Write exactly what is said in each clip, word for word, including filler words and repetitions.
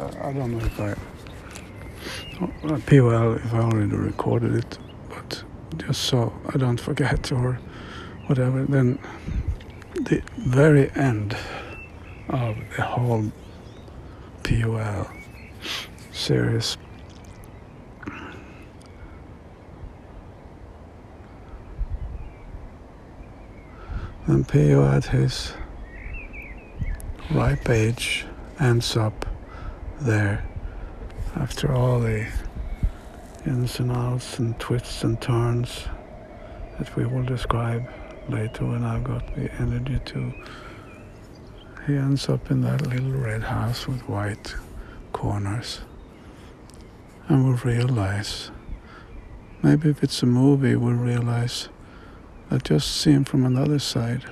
I don't know if I uh, P O L if I already recorded it, but just so I don't forget or whatever. Then the very end of the whole P O L series, and P O at his ripe age ends up there after all the ins and outs and twists and turns that we will describe later when I've got the energy to. He ends up in that little red house with white corners, and we'll realize, maybe if it's a movie, we'll realize that just seen from another side,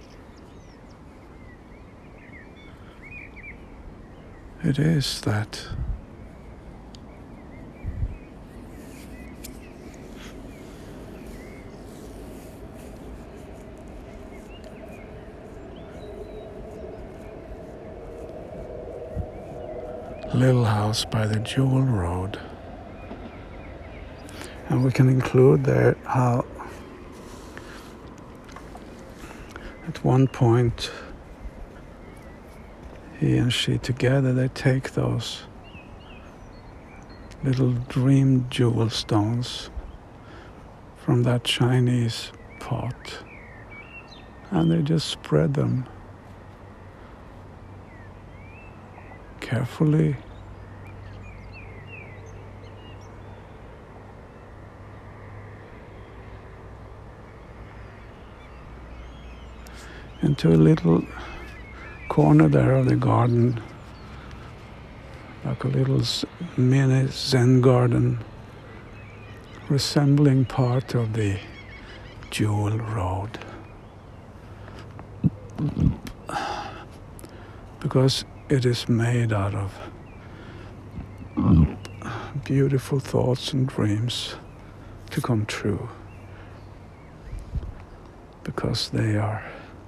it is that little house by the Jewel Road. And we can include there how at one point he and she together, they take those little dream jewel stones from that Chinese pot and they just spread them carefully into a little corner there of the garden, like a little mini Zen garden resembling part of the Jewel Road. Because it is made out of beautiful thoughts and dreams to come true. Because they are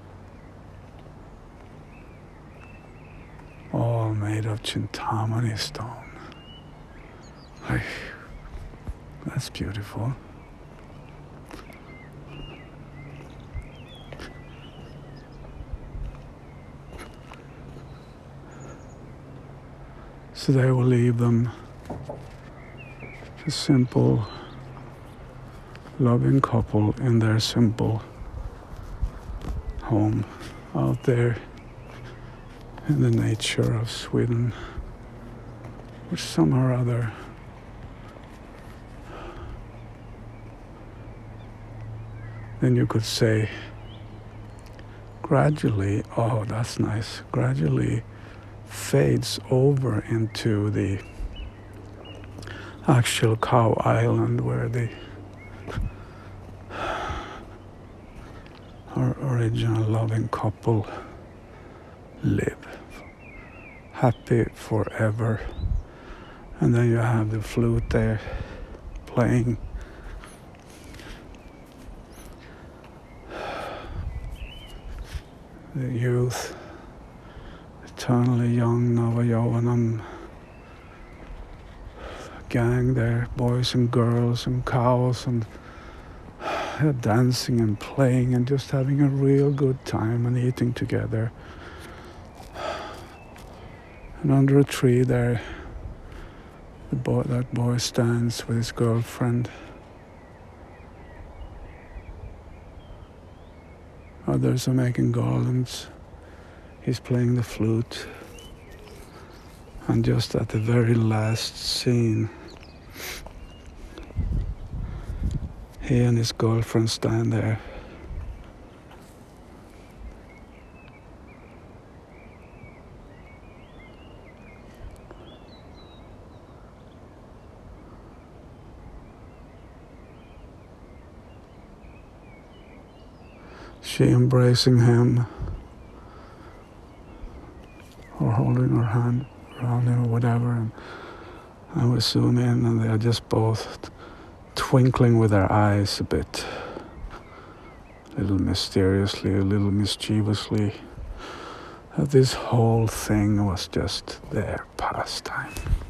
all made of Chintamani stone. Ay, that's beautiful. So they will leave them a simple, loving couple in their simple home out there in the nature of Sweden, which somehow or other then you could say gradually, oh that's nice, gradually fades over into the actual cow island where the our original loving couple live happy forever. And then you have the flute there playing the youth, eternally young Navayovanam gang there, boys and girls and cows, and they're dancing and playing and just having a real good time and eating together. And under a tree there, the boy, that boy stands with his girlfriend. Others are making garlands. He's playing the flute. And just at the very last scene, he and his girlfriend stand there. She embracing him or holding her hand around him or whatever, and, and we zoom in and they are just both twinkling with their eyes a bit, a little mysteriously, a little mischievously, that this whole thing was just their pastime.